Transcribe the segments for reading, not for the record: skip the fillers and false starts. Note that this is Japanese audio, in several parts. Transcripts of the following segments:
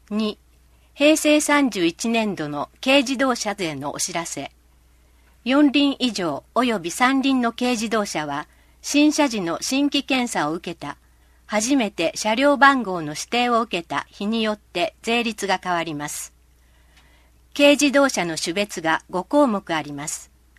2、平成31年度の軽自動車税のお知らせ。4輪以上及び3輪の軽自動車は、新車時の新規検査を受けた、初めて車両番号の指定を受けた日によって税率が変わります。軽自動車の種別が5項目あります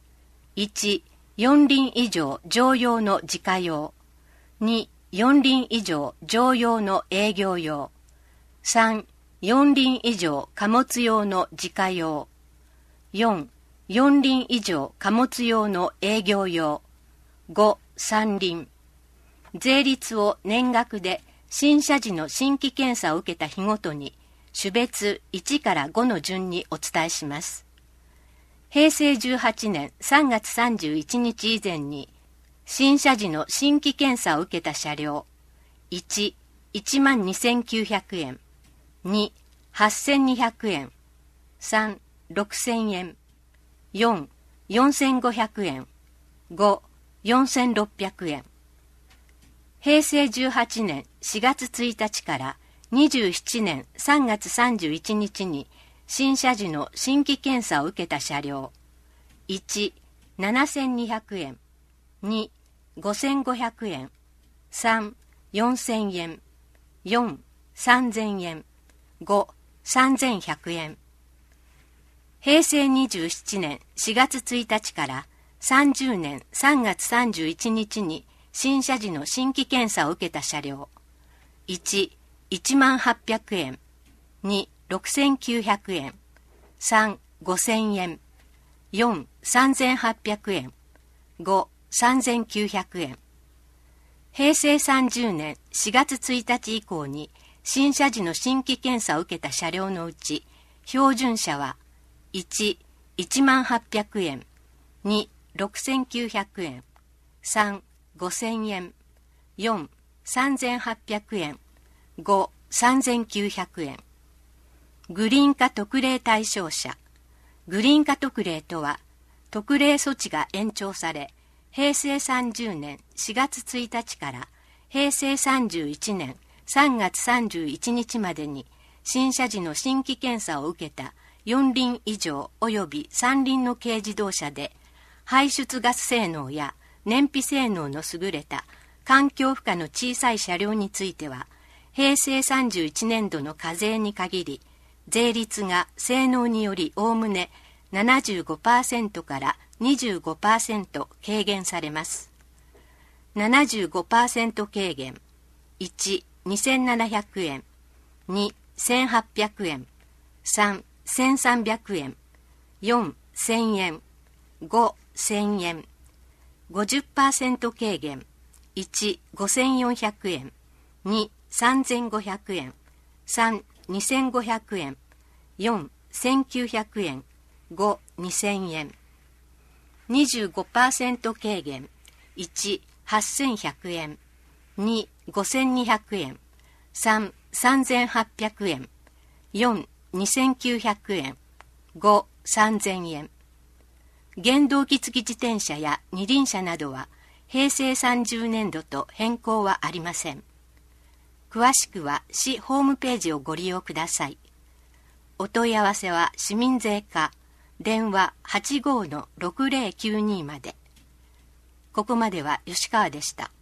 。1、4輪以上乗用の自家用。2、4輪以上乗用の営業用。3、4輪以上貨物用の自家用。4、4輪以上貨物用の営業用。5、3輪。税率を年額で新車時の新規検査を受けた日ごとに種別1から5の順にお伝えします。平成18年3月31日以前に新車時の新規検査を受けた車両。1、12,900円。2、8,200円。3、6,000円。4、4,500円。5、4,600円。平成18年4月1日から27年3月31日に新車時の新規検査を受けた車両。1、7,200円。2、5,500円。3、4,000円。4、3,000円。5、3,100円。平成27年4月1日から30年3月31日に新車時の新規検査を受けた車両。1、18,000円。2、6,900円。3、5,000円。4、3,800円。5、3,900円。平成30年4月1日以降に新車時の新規検査を受けた車両のうち、標準車は1、18,000円。2、6,900円。3、5,000円。4、3,800円。5、3,900円。グリーン化特例対象者。グリーン化特例とは、特例措置が延長され、平成30年4月1日から平成31年3月31日までに新車時の新規検査を受けた4輪以上及び3輪の軽自動車で、排出ガス性能や燃費性能の優れた環境負荷の小さい車両については、平成31年度の課税に限り、税率が性能によりおおむね 75% から25% 軽減されます。75% 軽減。1、2,700円。2、1,800円。3、1,300円。4、1,000円。5、1,000円。50% 軽減。1、5,400円。2、3,500円。3、2,500円。4、1,900円。5、2,000円。25% 軽減。1、8,100円。2、5,200円。3、3,800円。4、2,900円。5、3,000円。原動機付き自転車や二輪車などは平成30年度と変更はありません。詳しくは市ホームページをご利用ください。お問い合わせは市民税課、電話 85-6092 まで。ここまでは吉川でした。